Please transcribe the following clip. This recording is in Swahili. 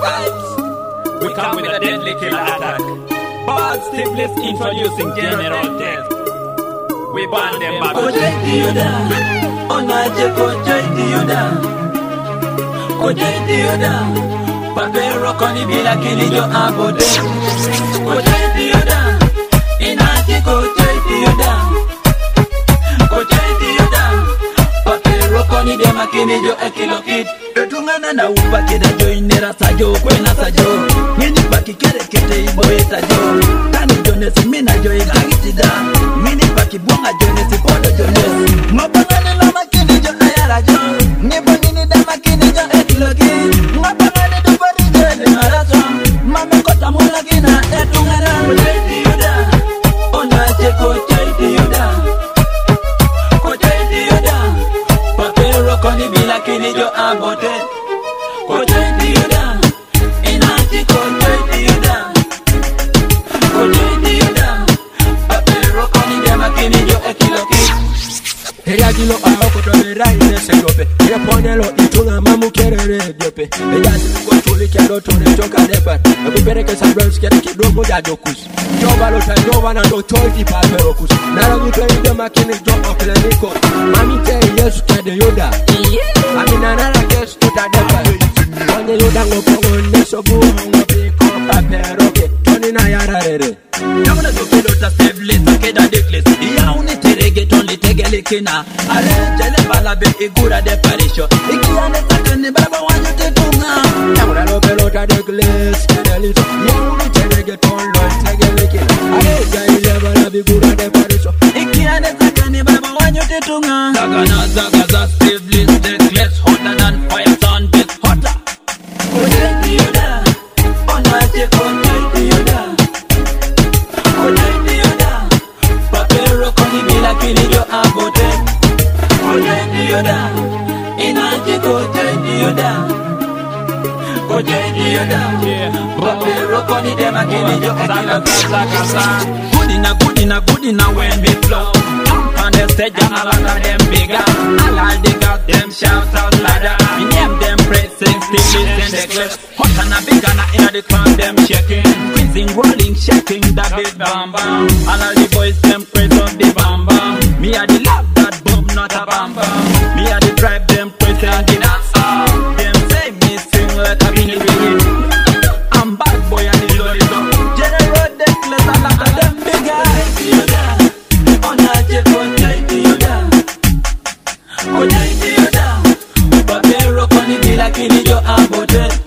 We come with a deadly killer attack. Bad Stifless introducing General Death. We ban them back. Kojai Onaje Kojai Dioda Papero Koni Bila Kilijo Abode Kojai Dioda Inaji Kojai Dioda Papero Koni Dema Kilijo Ekilokit Etungana na upaki da jo inera sajo kwena sajo Nini paki kere kete ibo etajo Tani jonesi mina jo igagitida Mini paki bunga jonesi podo jonesi Mabangane la makini jo ayara jo Nibo nini da makini jo ekiloki Mabangane do bari jo ede marato Mame kota mula gina etungana Kojai Dioda Onaje Kojai Dioda Papero Koni Bila Kilijo Abote Kojai Dioda Inaji Kojai Dioda Papero Koni Dema Kilijo Ekiloki Ella dilo a oko to le rai ne se dope Ella ponelo itunga mamu kerere dope Ella go tuli kero to le joka depa Ebu bere ke sabros kere ki dogo ya dokus Jova lo ta jova na do tolti pa perokus Nara guto ide makini jo okle niko Mami te yesu kede yoda Ami nara kes tuta depa Kanye yoda ngopongo nesobu Ngopiko pa peroke Toni na yara rere Yamuna dokelo ta Stifless akeda deckless Iya unite reggaeton li tegele kina Ale jele balabe igura de parisho Ikiane sakane baba wanyo tetunga Yamuna dokelo ta deckless Kedelito Unite reggaeton lo tegele kina Ale jele balabe igura de parisho Ikiane sakane baba wanyo tetunga Zagaza Stifless deckless hotter than fire sound bit hotter Kojai Dioda Onaje Kojai Dioda Papero Koni Bila Kilijo Abote Kojai Dioda Inaji Kojai Dioda Papero Koni Dema Kilijo Ekiloki Good enough when we flow Jump on the stage and all of them bigger All the girls them shout out louder We name them praising Stifless and Deckless Hot and a big and in the crowd them shaking Squeezing, rolling, shaking that big bam bam All of the boys them praise of the bam bam Me a the love that boom not a bam bam Me a the drive them praising the dancer Them say me sing like a Billy Billy I'm bad boy and the lolito General Deckless and all of them bigger Onaje Kojai Dioda Papero Koni Bila Kilijo Abote